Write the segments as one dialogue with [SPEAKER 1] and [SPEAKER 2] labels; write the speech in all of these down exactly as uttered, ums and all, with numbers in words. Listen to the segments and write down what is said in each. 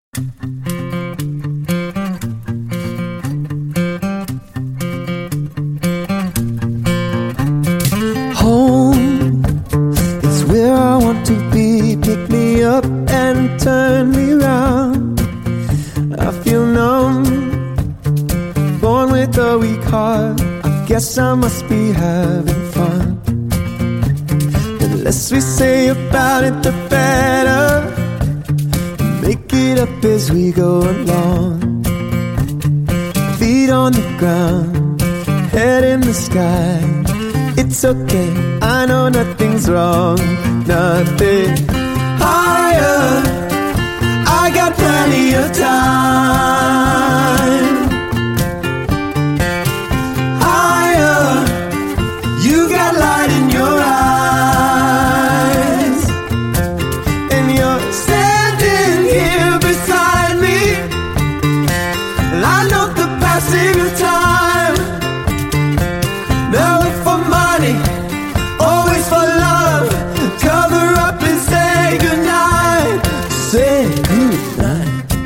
[SPEAKER 1] Home is where I want to be. Pick me up and turn me round. I feel numb, born with a weak heart. I guess I must be having fun. The less we say about it, the better. Make it up as we go along. Feet on the ground, head in the sky. It's okay, I know nothing's wrong. Nothing higher, I got plenty of time. Higher, you got light in your eyes. And you're standing here beside me. And I know the passing of time. Never for money, always for love. Cover up and say goodnight. Say goodnight.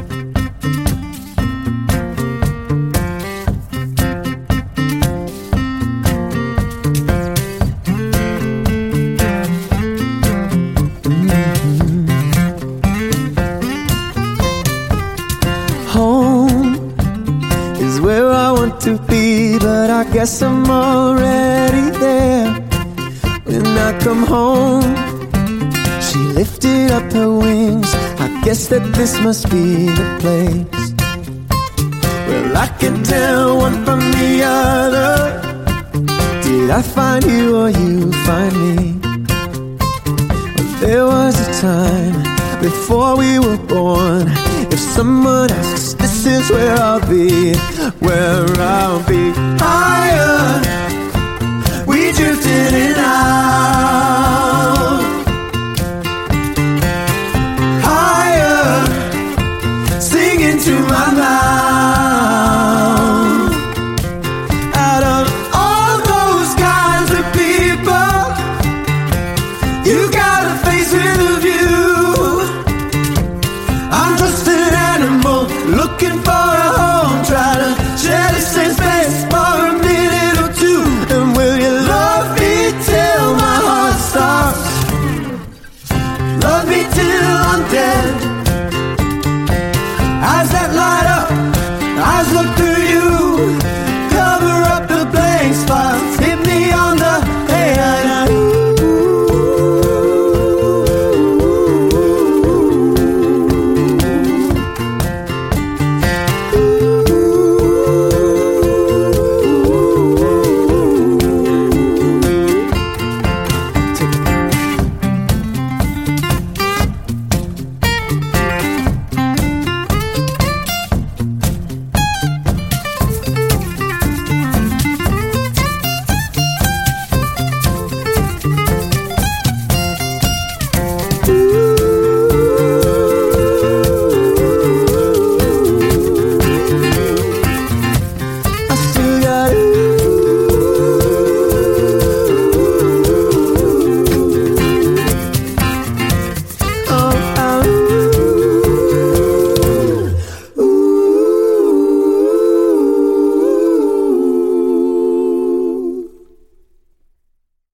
[SPEAKER 1] Mm-hmm. Home is where I want to be, but I guess I'm already there. When I come home, she lifted up her wings. I guess that this must be the place. Well, I can tell one from the other. Did I find you or you find me? Well, there was a time before we were born. If someone asks, this is where I'll be. Where I'll be. Higher, we drifted in out.